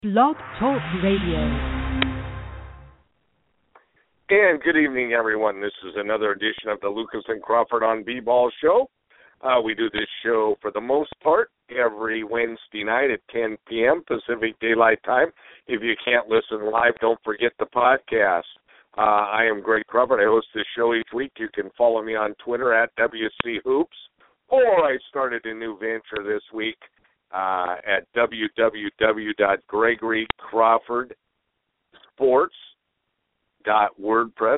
Blog Talk Radio. And good evening, everyone. This is another edition of the Lucas and Crawford on B-Ball show. We do this show, for the most part, every Wednesday night at 10 p.m. Pacific Daylight Time. If you can't listen live, don't forget the podcast. I am Greg Crawford. I host this show each week. You can follow me on Twitter at WC Hoops, or I started a new venture this week at www.gregorycrawfordsports.wordpress,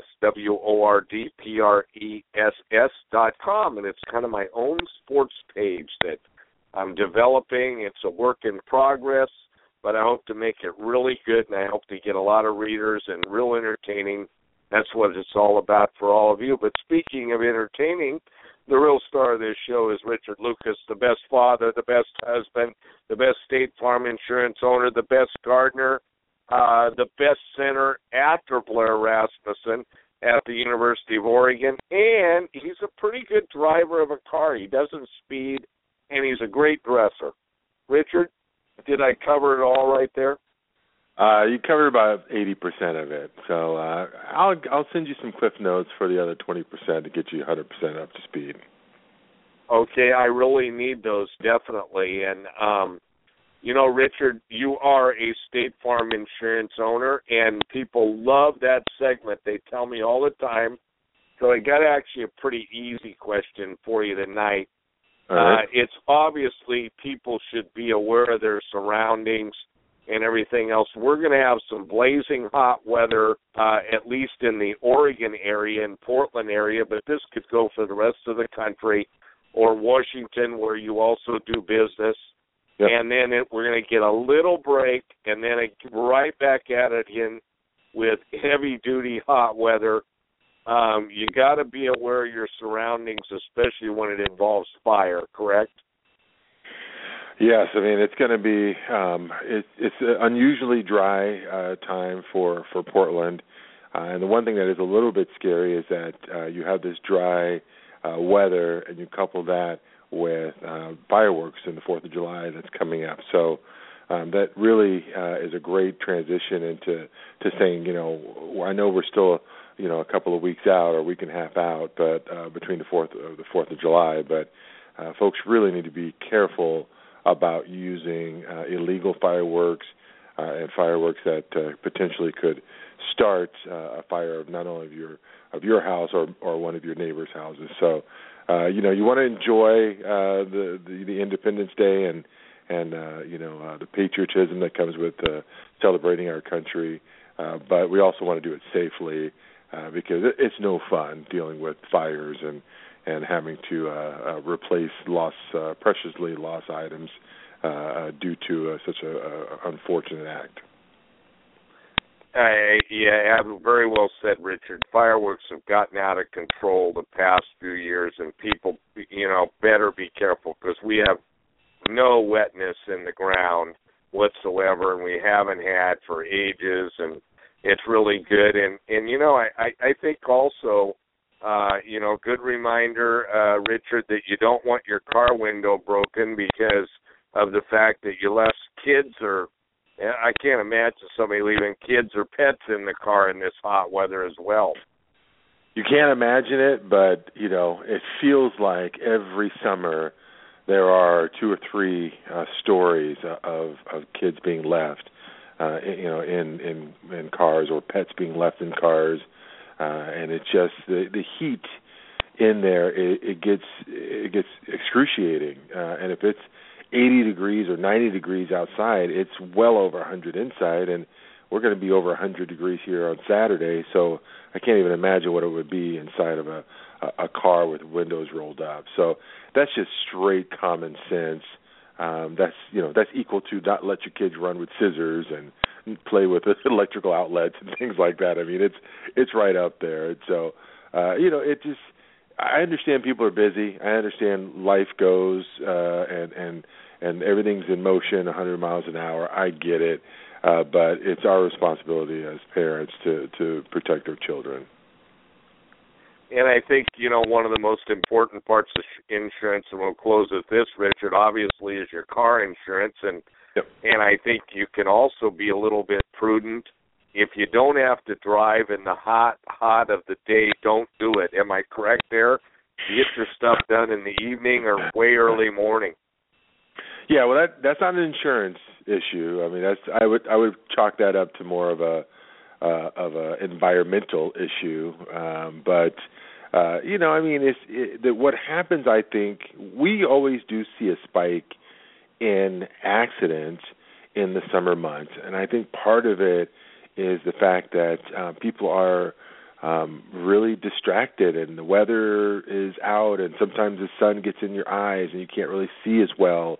WORDPRESS.com, and it's kind of my own sports page that I'm developing. It's a work in progress, but I hope to make it really good, and I hope to get a lot of readers and real entertaining. That's what it's all about for all of you. But speaking of entertaining, the real star of this show is Richard Lucas, the best father, the best husband, the best State Farm insurance owner, the best gardener, the best center after Blair Rasmussen at the University of Oregon, and he's a pretty good driver of a car. He doesn't speed, and he's a great dresser. Richard, did I cover it all right there? You covered about 80% of it. So I'll send you some cliff notes for the other 20% to get you 100% up to speed. Okay, I really need those, definitely. And, Richard, you are a State Farm insurance owner, and people love that segment. They tell me all the time. So I got actually a pretty easy question for you tonight. All right. It's obviously people should be aware of their surroundings and everything else. We're going to have some blazing hot weather, at least in the Oregon area and Portland area, but this could go for the rest of the country, or Washington, where you also do business. Yep. And then we're going to get a little break, and then right back at it again with heavy-duty hot weather. You got to be aware of your surroundings, especially when it involves fire, correct? Yes, I mean, it's going to be it's an unusually dry time for Portland. And the one thing that is a little bit scary is that you have this dry weather, and you couple that with fireworks in the 4th of July that's coming up. So that really is a great transition into saying, I know we're still, a couple of weeks out or a week and a half out, but between the 4th of July. But folks really need to be careful about using illegal fireworks and fireworks that potentially could start a fire of not only of your house or one of your neighbors' houses. So, you want to enjoy the Independence Day and the patriotism that comes with celebrating our country, but we also want to do it safely because it's no fun dealing with fires and having to replace preciously lost items due to such an unfortunate act. Very well said, Richard. Fireworks have gotten out of control the past few years, and people, better be careful because we have no wetness in the ground whatsoever, and we haven't had for ages, and it's really good. And I think also, good reminder, Richard, that you don't want your car window broken because of the fact that you left kids I can't imagine somebody leaving kids or pets in the car in this hot weather as well. You can't imagine it, but, it feels like every summer there are 2 or 3 stories of kids being left, in cars, or pets being left in cars. And it's just the heat in there. It gets excruciating, and if it's 80 degrees or 90 degrees outside, it's well over 100 inside, and we're going to be over 100 degrees here on Saturday. So I can't even imagine what it would be inside of a car with windows rolled up. So that's just straight common sense. That's equal to not let your kids run with scissors and play with electrical outlets and things like that. I mean, it's right up there. And so, I understand people are busy. I understand life goes and everything's in motion, 100 miles an hour. I get it, but it's our responsibility as parents to protect our children. And I think, one of the most important parts of insurance, and we'll close with this, Richard, obviously is your car insurance. And Yep. And I think you can also be a little bit prudent. If you don't have to drive in the hot of the day, don't do it. Am I correct there? You get your stuff done in the evening or way early morning. Yeah, well, that's not an insurance issue. I mean, I would chalk that up to more of a environmental issue. But I mean, what happens, I think, we always do see a spike in accidents in the summer months, and I think part of it is the fact that people are really distracted, and the weather is out, and sometimes the sun gets in your eyes, and you can't really see as well.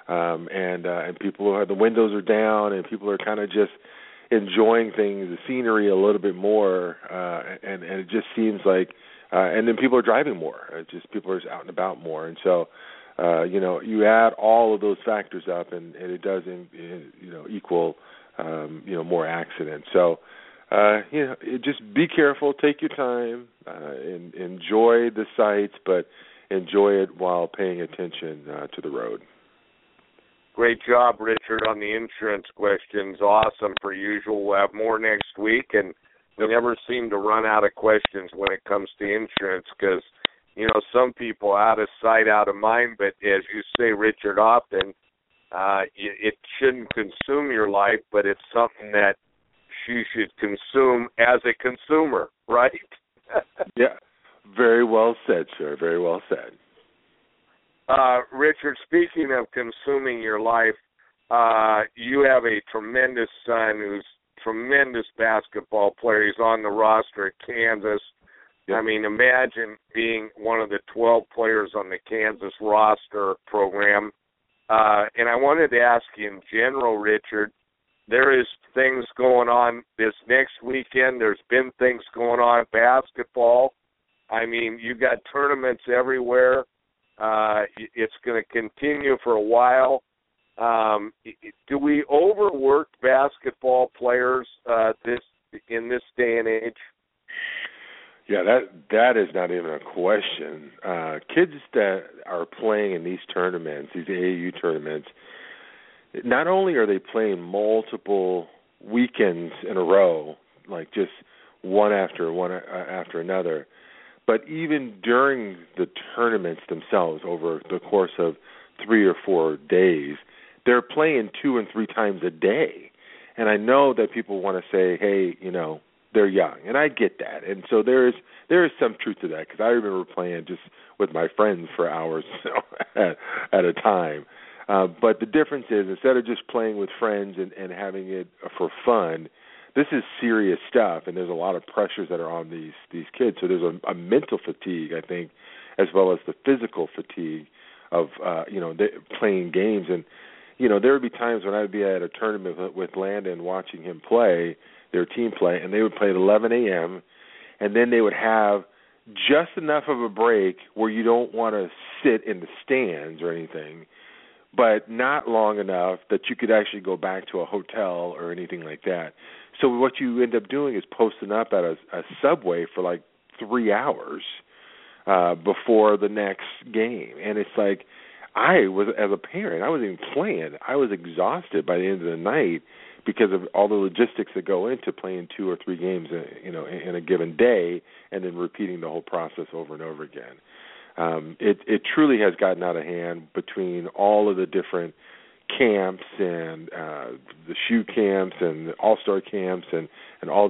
And people the windows are down, and people are kind of just enjoying things, the scenery a little bit more, and it just seems like, and then people are driving more. People are out and about more, and so you add all of those factors up, and it does equal more accidents. So just be careful, take your time, and enjoy the sights, but enjoy it while paying attention to the road. Great job, Richard, on the insurance questions. Awesome, per usual. We'll have more next week, and we never seem to run out of questions when it comes to insurance because, some people out of sight, out of mind, but as you say, Richard, often it shouldn't consume your life, but it's something that you should consume as a consumer, right? Yeah, very well said, sir, very well said. Richard, speaking of consuming your life, you have a tremendous son who's a tremendous basketball player. He's on the roster at Kansas. Yep. I mean, imagine being one of the 12 players on the Kansas roster program. And I wanted to ask you in general, Richard, there is things going on this next weekend. There's been things going on in basketball. I mean, you got tournaments everywhere. It's going to continue for a while. Do we overwork basketball players in this day and age? Yeah, that is not even a question. Kids that are playing in these tournaments, these AAU tournaments, not only are they playing multiple weekends in a row, like just one after another, but even during the tournaments themselves, over the course of 3 or 4 days, they're playing 2 and 3 times a day. And I know that people want to say, hey, they're young, and I get that. And so there is some truth to that, because I remember playing just with my friends for hours at a time. But the difference is, instead of just playing with friends and having it for fun, this is serious stuff, and there's a lot of pressures that are on these kids. So there's a mental fatigue, I think, as well as the physical fatigue of playing games. And there would be times when I would be at a tournament with Landon watching him play, their team play, and they would play at 11 a.m., and then they would have just enough of a break where you don't want to sit in the stands or anything, but not long enough that you could actually go back to a hotel or anything like that. So what you end up doing is posting up at a Subway for like 3 hours before the next game. And it's like, as a parent, I wasn't even playing. I was exhausted by the end of the night because of all the logistics that go into playing 2 or 3 games, in a given day, and then repeating the whole process over and over again. It truly has gotten out of hand between all of the different camps and the shoe camps and the all-star camps and all the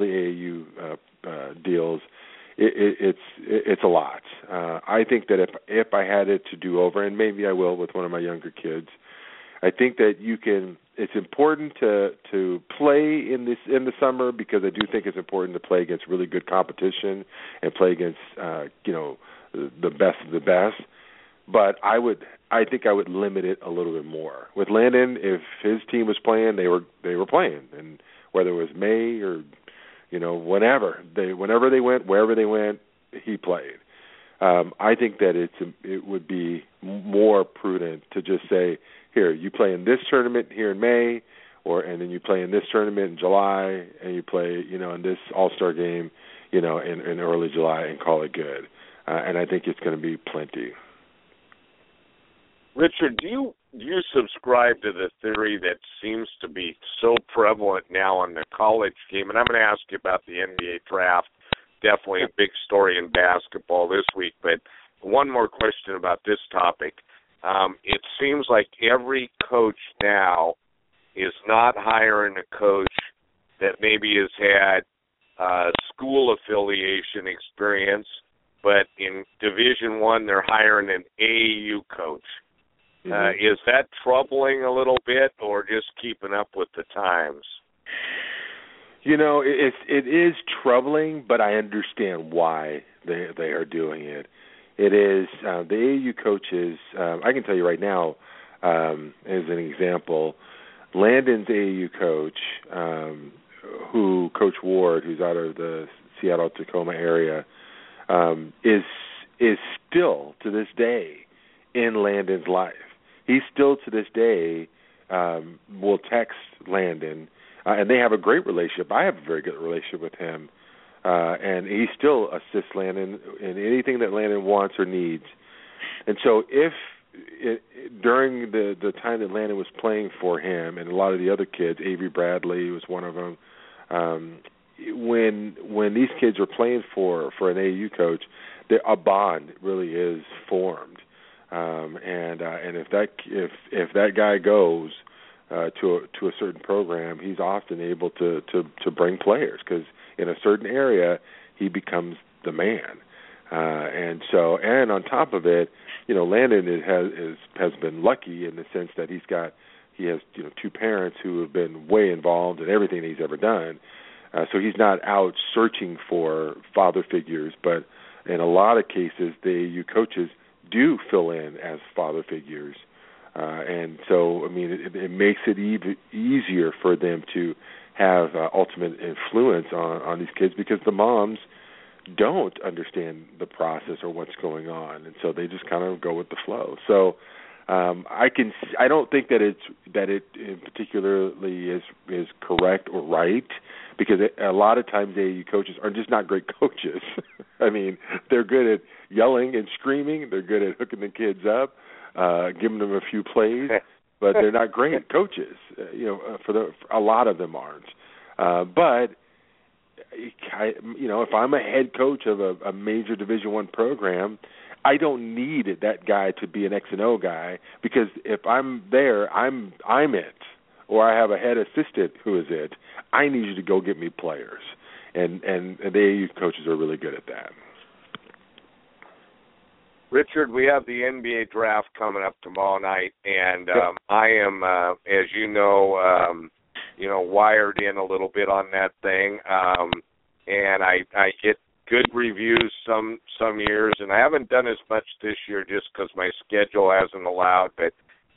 AAU deals. It's a lot. I think that if I had it to do over, and maybe I will with one of my younger kids, I think that it's important to play in the summer, because I do think it's important to play against really good competition and play against the best of the best. But I think I would limit it a little bit more. With Landon, if his team was playing, they were playing, and whether it was May or whenever they went, wherever they went, he played. I think that it would be more prudent to just say, here, you play in this tournament here in May, and then you play in this tournament in July, and you play in this All-Star game in early July, and call it good. And I think it's going to be plenty. Richard, do you subscribe to the theory that seems to be so prevalent now on the college game? And I'm going to ask you about the NBA draft. Definitely a big story in basketball this week. But one more question about this topic. It seems like every coach now is not hiring a coach that maybe has had school affiliation experience, but in Division I, they're hiring an AAU coach. Is that troubling a little bit, or just keeping up with the times? It is troubling, but I understand why they are doing it. It is the AAU coaches. I can tell you right now, as an example, Landon's AAU coach, who Coach Ward, who's out of the Seattle-Tacoma area, is still to this day in Landon's life. He still to this day will text Landon, and they have a great relationship. I have a very good relationship with him, and he still assists Landon in anything that Landon wants or needs. And so during the time that Landon was playing for him, and a lot of the other kids, Avery Bradley was one of them, when these kids are playing for an AAU coach, a bond really is formed. And if that guy goes to a certain program, he's often able to bring players, because in a certain area he becomes the man. And on top of it, Landon has been lucky in the sense that he has two parents who have been way involved in everything he's ever done. So he's not out searching for father figures, but in a lot of cases, the AAU coaches do fill in as father figures. And so, it makes it even easier for them to have ultimate influence on these kids, because the moms don't understand the process or what's going on, and so they just kind of go with the flow. So I don't think that it particularly is correct or right, because a lot of times AAU coaches are just not great coaches. They're good at yelling and screaming. They're good at hooking the kids up, giving them a few plays, but they're not great coaches. A lot of them aren't. But if I'm a head coach of a major Division I program, I don't need that guy to be an X and O guy, because if I'm there, I'm it, or I have a head assistant who is it. I need you to go get me players, and the AAU coaches are really good at that. Richard, we have the NBA draft coming up tomorrow night, and I am, as you know, wired in a little bit on that thing, and I get good reviews some years, and I haven't done as much this year just because my schedule hasn't allowed. But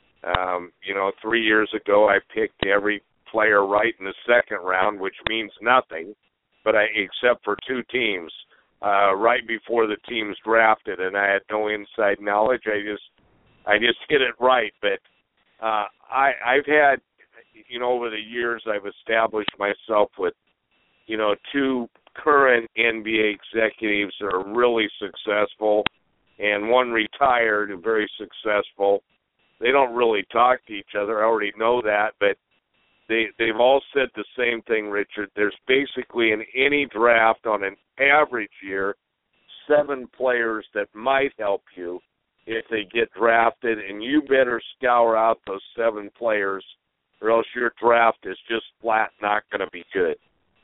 3 years ago, I picked every player right in the second round, which means nothing, but except for two teams. Right before the teams drafted, and I had no inside knowledge. I just hit it right. But I've had, over the years, I've established myself with, two current NBA executives that are really successful, and one retired and very successful. They don't really talk to each other. I already know that, but they've all said the same thing, Richard. There's basically in any draft on an average year 7 players that might help you if they get drafted, and you better scour out those 7 players, or else your draft is just flat not going to be good.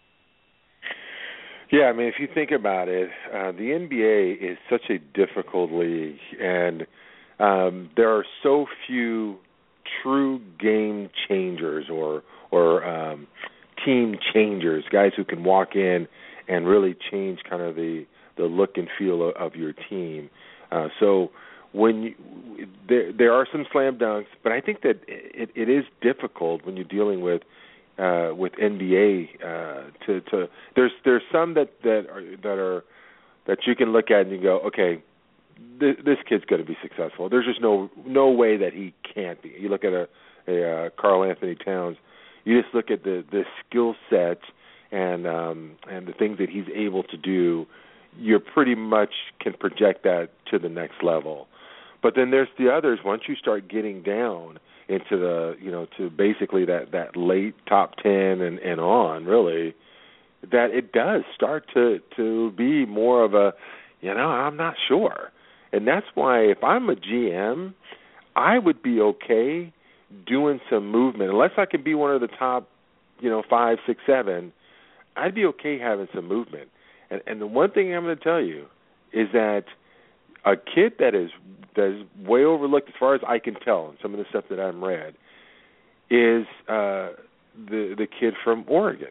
Yeah, if you think about it, the NBA is such a difficult league, and there are so few true game changers or team changers, guys who can walk in and really change kind of the look and feel of your team. So when there are some slam dunks, but I think that it is difficult when you're dealing with NBA to there's some that you can look at and you go, okay, this kid's going to be successful. There's just no way that he can't be. You look at a Karl Anthony Towns. You just look at the skill set and the things that he's able to do. You pretty much can project that to the next level. But then there's the others. Once you start getting down into the, to basically that late top 10 and on, really, that it does start to be more of a, I'm not sure. And that's why if I'm a GM, I would be okay doing some movement. Unless I could be one of the top, 5, 6, 7, I'd be okay having some movement. And the one thing I'm going to tell you is that a kid that is way overlooked, as far as I can tell, and some of the stuff that I've read, is the kid from Oregon,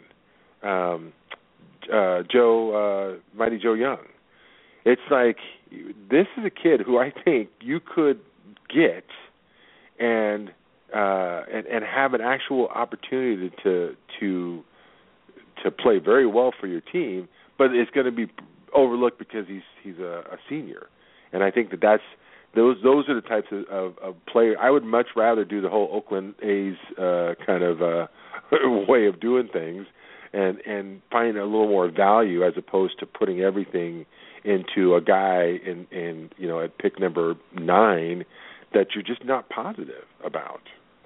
Mighty Joe Young. It's like, this is a kid who I think you could get and have an actual opportunity to play very well for your team, but it's going to be overlooked because he's a senior. And I think that's those are the types of player. I would much rather do the whole Oakland A's kind of way of doing things and find a little more value as opposed to putting everything into a guy in at pick number 9 that you're just not positive about.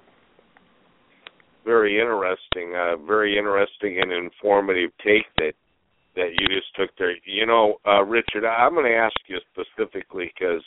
Very interesting and informative take that you just took there. Richard, I'm going to ask you specifically because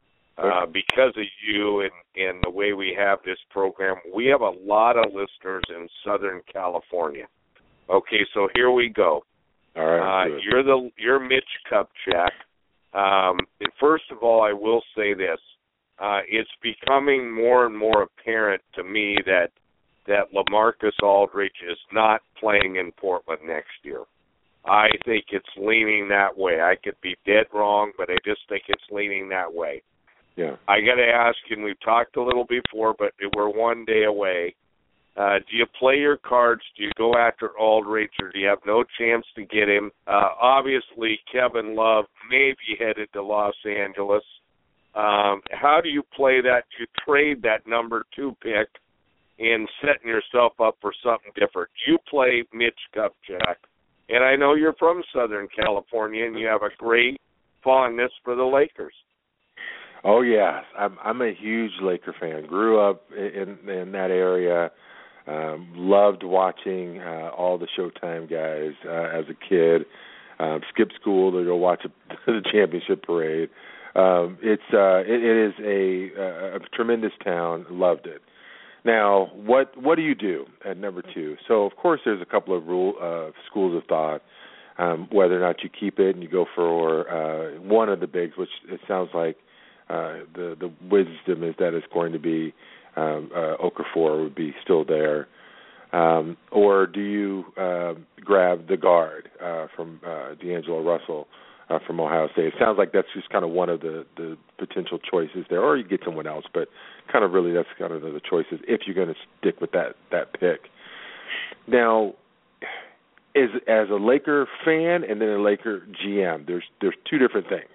of you and the way we have this program, we have a lot of listeners in Southern California. Okay, so here we go. All right. You're Mitch Kupchak. And first of all, I will say this: it's becoming more and more apparent to me that LaMarcus Aldridge is not playing in Portland next year. I think it's leaning that way. I could be dead wrong, but I just think it's leaning that way. Yeah. I got to ask, and we've talked a little before, but we're one day away. Do you play your cards? Do you go after Aldridge, or do you have no chance to get him? Obviously, Kevin Love may be headed to Los Angeles. How do you play that? Do you trade that number 2 pick and setting yourself up for something different? You play Mitch Kupchak. And I know you're from Southern California, and you have a great fondness for the Lakers. Oh yeah, I'm a huge Laker fan. Grew up in that area. Loved watching all the Showtime guys as a kid. Skipped school to go watch the championship parade. It is a tremendous town. Loved it. Now, what do you do at number 2? So, of course, there's a couple of schools of thought, whether or not you keep it and you go for one of the bigs, which it sounds like the wisdom is that it's going to be Okafor would be still there. Or do you grab the guard from D'Angelo Russell from Ohio State? It sounds like that's just kind of one of the potential choices there, or you get someone else, but kind of really that's kind of the choices if you're going to stick with that pick. Now, as a Laker fan and then a Laker GM, there's 2 different things.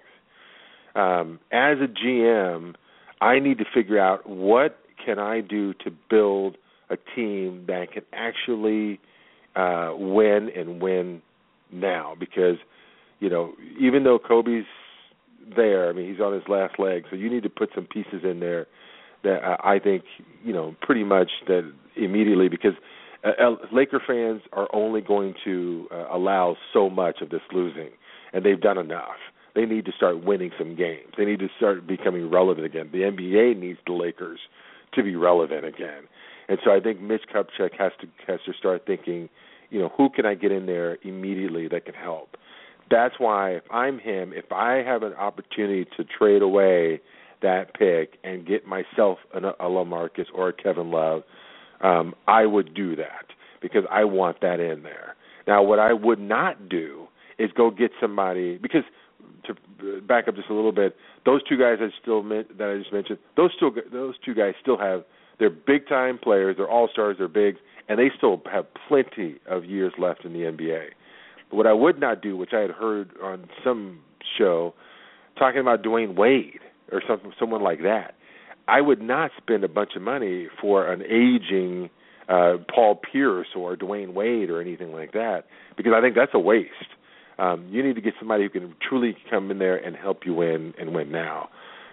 As a GM, I need to figure out what can I do to build a team that can actually win and win now, because even though Kobe's there, I mean, he's on his last leg, so you need to put some pieces in there that I think, pretty much that immediately, because Laker fans are only going to allow so much of this losing, and they've done enough. They need to start winning some games. They need to start becoming relevant again. The NBA needs the Lakers to be relevant again. And so I think Mitch Kupchak has to start thinking, who can I get in there immediately that can help? That's why if I'm him, if I have an opportunity to trade away that pick and get myself a LaMarcus or a Kevin Love, I would do that because I want that in there. Now, what I would not do is go get somebody, because to back up just a little bit, those 2 guys that I just mentioned, those 2 guys still have, they're big-time players, they're all-stars, they're bigs, and they still have plenty of years left in the NBA. But what I would not do, which I had heard on some show, talking about Dwayne Wade or someone like that, I would not spend a bunch of money for an aging Paul Pierce or Dwayne Wade or anything like that, because I think that's a waste. You need to get somebody who can truly come in there and help you win and win now.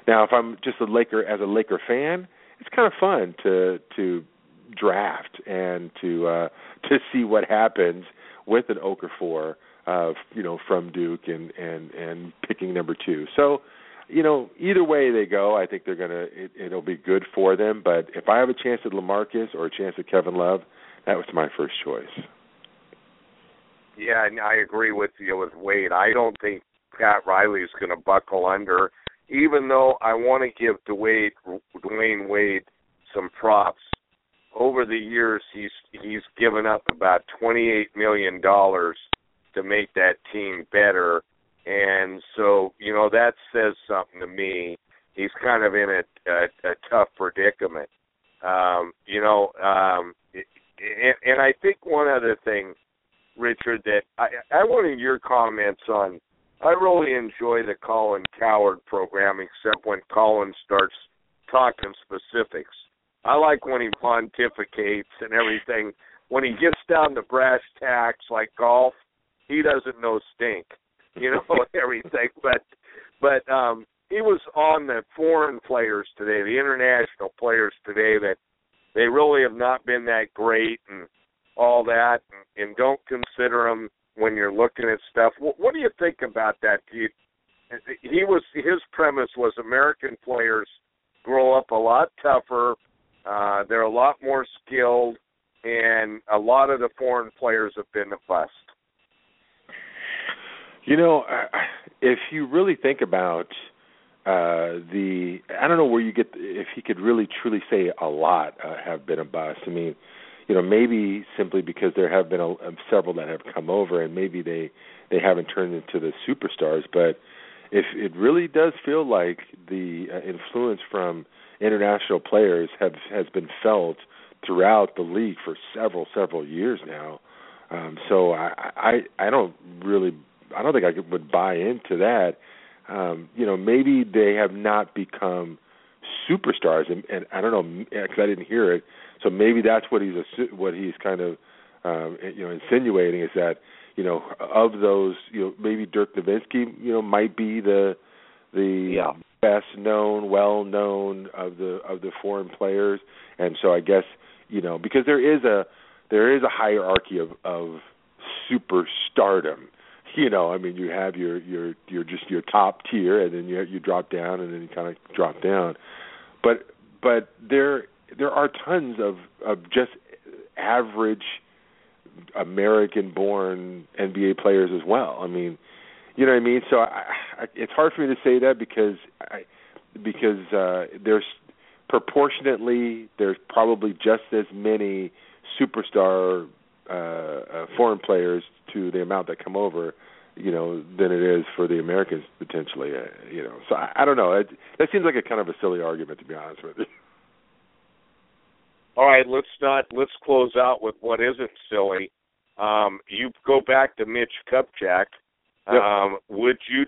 Now, if I'm just a Laker fan, it's kind of fun to draft and to see what happens with an Okafor, from Duke and picking number 2. So, either way they go, I think it'll be good for them. But if I have a chance at LaMarcus or a chance at Kevin Love, that was my first choice. Yeah, and I agree with you with Wade. I don't think Pat Riley's going to buckle under, even though I want to give Dwayne Wade some props. Over the years, he's given up about $28 million to make that team better, and so that says something to me. He's kind of in a tough predicament, and I think one other thing, Richard, that I wanted your comments on. I really enjoy the Colin Cowherd program, except when Colin starts talking specifics. I like when he pontificates and everything. When he gets down to brass tacks like golf, he doesn't know stink, everything. But he was on the foreign players today, the international players today, that they really have not been that great and all that, and don't consider them when you're looking at stuff. What do you think about that? His premise was American players grow up a lot tougher. They're a lot more skilled, and a lot of the foreign players have been a bust. If you really think about I don't know where you get, if he could really truly say a lot have been a bust. I mean, maybe simply because there have been several that have come over, and maybe they haven't turned into the superstars. But if it really does feel like the influence from international players has been felt throughout the league for several years now. So I don't think I would buy into that. Maybe they have not become superstars, and I don't know, because I didn't hear it. So maybe that's what he's kind of insinuating, is that of those, maybe Dirk Nowitzki might be the best known, well known of the foreign players, and so I guess because there is a hierarchy of superstardom. I mean, you have your just your top tier, and then you drop down, and then you kind of drop down. But there are tons of just average American-born NBA players as well. I mean, you know what I mean? So it's hard for me to say that because there's proportionately there's probably just as many superstar foreign players to the amount that come over, than it is for the Americans potentially. So I don't know. That seems like a kind of a silly argument, to be honest with you. All right, let's close out with what isn't silly. You go back to Mitch Kupchak. Yep. Would you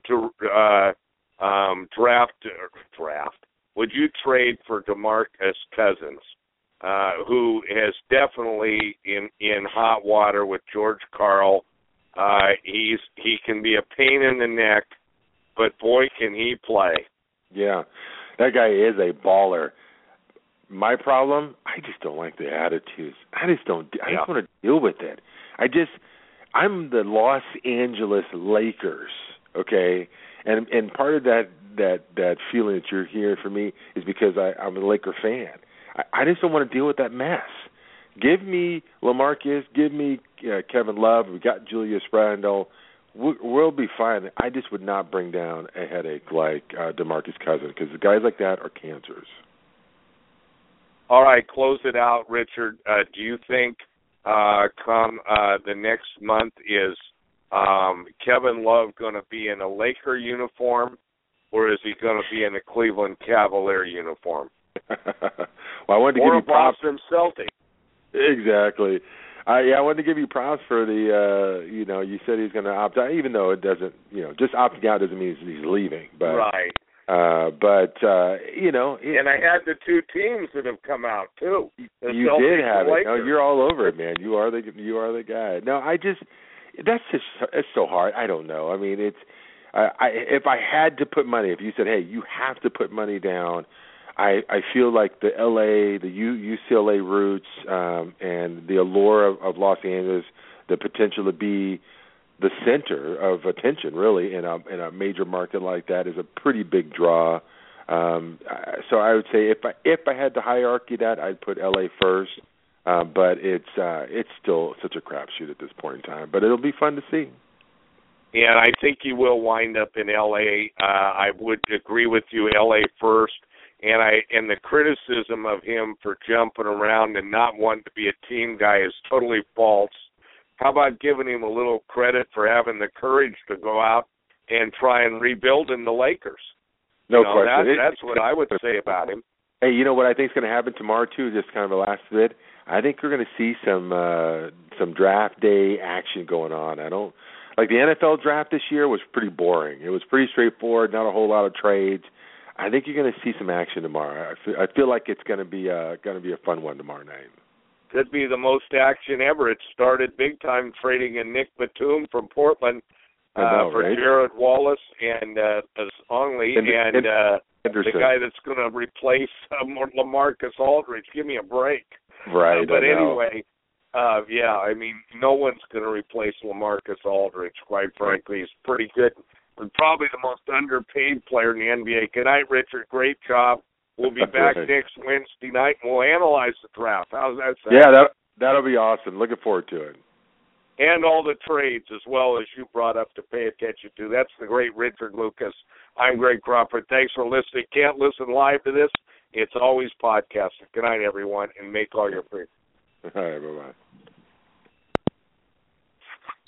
Would you trade for DeMarcus Cousins, who is definitely in hot water with George Karl? He can be a pain in the neck, but boy, can he play. Yeah, that guy is a baller. My problem, I just don't like the attitudes. I just want to deal with it. I'm the Los Angeles Lakers, okay? And part of that feeling that you're hearing from me is because I'm a Laker fan. I just don't want to deal with that mess. Give me LaMarcus, give me Kevin Love. We got Julius Randle. We'll be fine. I just would not bring down a headache like DeMarcus Cousins, because guys like that are cancers. All right, close it out, Richard. Do you think come the next month is Kevin Love going to be in a Laker uniform, or is he going to be in a Cleveland Cavalier uniform? Well, I wanted to give you props. Or a Boston Celtic. Exactly. I wanted to give you props for the, you said he's going to opt out, even though it doesn't, just opting out doesn't mean he's leaving. But, right. And I had the two teams that have come out, too. You did have it. No, you're all over it, man. You are the guy. No, it's so hard. I don't know. I mean, if I had to put money, if you said, hey, you have to put money down, I feel like the LA, the UCLA roots, and the allure of Los Angeles, the potential to be the center of attention, really, in a major market like that is a pretty big draw. So I would say if I had to hierarchy that, I'd put LA first. But it's still such a crapshoot at this point in time. But it'll be fun to see. Yeah, and I think he will wind up in L.A. I would agree with you, L.A. first. And the criticism of him for jumping around and not wanting to be a team guy is totally false. How about giving him a little credit for having the courage to go out and try and rebuild in the Lakers? No question. That's what I would say about him. Hey, you know what I think is going to happen tomorrow too? Just kind of a last bit. I think we're going to see some draft day action going on. I don't like the NFL draft this year was pretty boring. It was pretty straightforward, not a whole lot of trades. I think you're going to see some action tomorrow. I feel like it's going to be a fun one tomorrow night. Could be the most action ever. It started big time trading in Nick Batum from Portland for right? Jared Wallace and Ongley and the guy that's going to replace LaMarcus Aldridge. Give me a break. Right. But anyway, yeah, I mean, no one's going to replace LaMarcus Aldridge, quite frankly. He's pretty good. And probably the most underpaid player in the NBA. Good night, Richard. Great job. We'll be back next Wednesday night, and we'll analyze the draft. How's that sound? Yeah, that'll be awesome. Looking forward to it. And all the trades, as well as you brought up to pay attention to. That's the great Richard Lucas. I'm Greg Crawford. Thanks for listening. Can't listen live to this. It's always podcasted. Good night, everyone, and make all your free. All right, bye-bye.